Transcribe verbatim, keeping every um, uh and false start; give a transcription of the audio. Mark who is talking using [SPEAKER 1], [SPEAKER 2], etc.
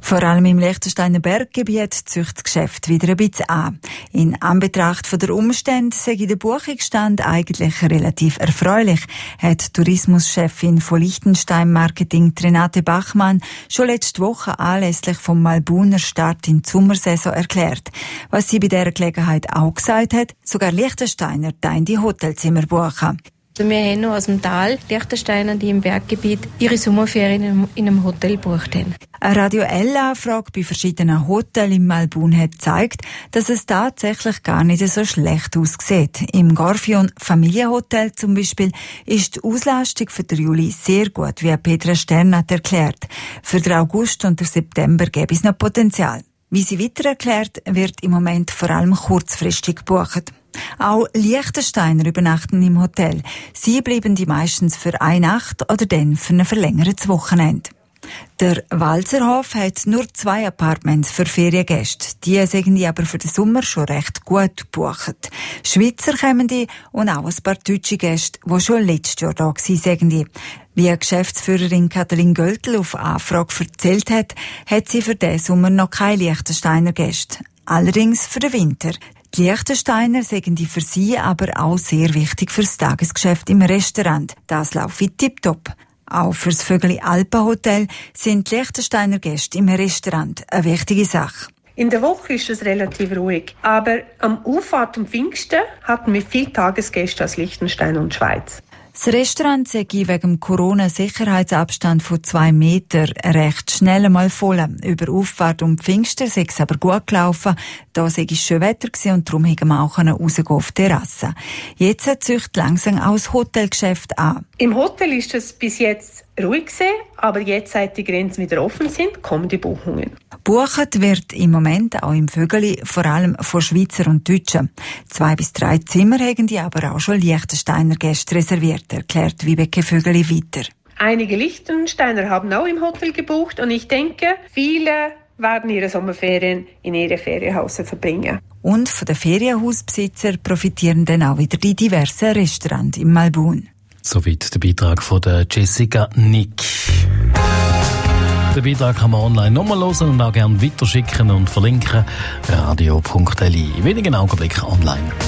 [SPEAKER 1] Vor allem im Liechtensteiner Berggebiet zieht das Geschäft wieder ein bisschen an. In Anbetracht der Umstände sei der Buchungsstand eigentlich relativ erfreulich, hat Tourismuschefin von Liechtenstein Marketing Renate Bachmann schon letzte Woche anlässlich vom Malbuner Start in die Sommersaison erklärt. Was sie bei dieser Gelegenheit auch gesagt hat, sogar Liechtensteiner teilen die Hotelzimmer buchen.
[SPEAKER 2] Also wir haben noch aus dem Tal Liechtensteiner, die im Berggebiet ihre Sommerferien in einem Hotel gebucht haben.
[SPEAKER 1] Eine Radio L-Anfrage bei verschiedenen Hotels im Malbun hat gezeigt, dass es tatsächlich gar nicht so schlecht aussieht. Im Gorfion Familienhotel zum Beispiel ist die Auslastung für den Juli sehr gut, wie Petra Stern hat erklärt. Für den August und den September gäbe es noch Potenzial. Wie sie weiter erklärt, wird im Moment vor allem kurzfristig gebucht. Auch Liechtensteiner übernachten im Hotel. Sie bleiben die meistens für eine Nacht oder dann für ein verlängertes Wochenende. Der Walzerhof hat nur zwei Apartments für Feriengäste. Die sind die aber für den Sommer schon recht gut gebucht. Schweizer kommen die und auch ein paar deutsche Gäste, die schon letztes Jahr da waren, sagen die. Wie Geschäftsführerin Katalin Göltl auf Anfrage erzählt hat, hat sie für diesen Sommer noch keine Liechtensteiner Gäste. Allerdings für den Winter. Die Liechtensteiner sagen die für sie aber auch sehr wichtig fürs Tagesgeschäft im Restaurant. Das läuft tipptopp. Auch fürs Vögeli Alpenhotel sind die Liechtensteiner Gäste im Restaurant eine wichtige Sache.
[SPEAKER 3] In der Woche ist es relativ ruhig, aber am Auffahrt und Pfingsten hatten wir viele Tagesgäste aus Liechtenstein und Schweiz.
[SPEAKER 1] Das Restaurant sei wegen dem Corona-Sicherheitsabstand von zwei Metern recht schnell mal voll. Über Auffahrt und Pfingsten sei es aber gut gelaufen. Da sei es schön Wetter und darum haben wir auch rausgehen auf die Terrasse. Jetzt zieht langsam auch das Hotelgeschäft an.
[SPEAKER 3] Im Hotel ist es bis jetzt ruhig gewesen, aber jetzt, seit die Grenzen wieder offen sind, kommen die Buchungen.
[SPEAKER 1] Buchet wird im Moment auch im Vögeli vor allem von Schweizer und Deutschen. Zwei bis drei Zimmer haben die aber auch schon Liechtensteiner Gäste reserviert, erklärt Vibeke Vögeli weiter.
[SPEAKER 3] Einige Liechtensteiner haben auch im Hotel gebucht und ich denke, viele werden ihre Sommerferien in ihre Ferienhäuser verbringen.
[SPEAKER 1] Und von den Ferienhausbesitzer profitieren dann auch wieder die diversen Restaurants im Malbun.
[SPEAKER 4] Soweit der Beitrag von der Jessica Nick. Den Beitrag kann man online nochmal hören und auch gerne weiterschicken und verlinken. radio punkt l i. In wenigen Augenblicken online.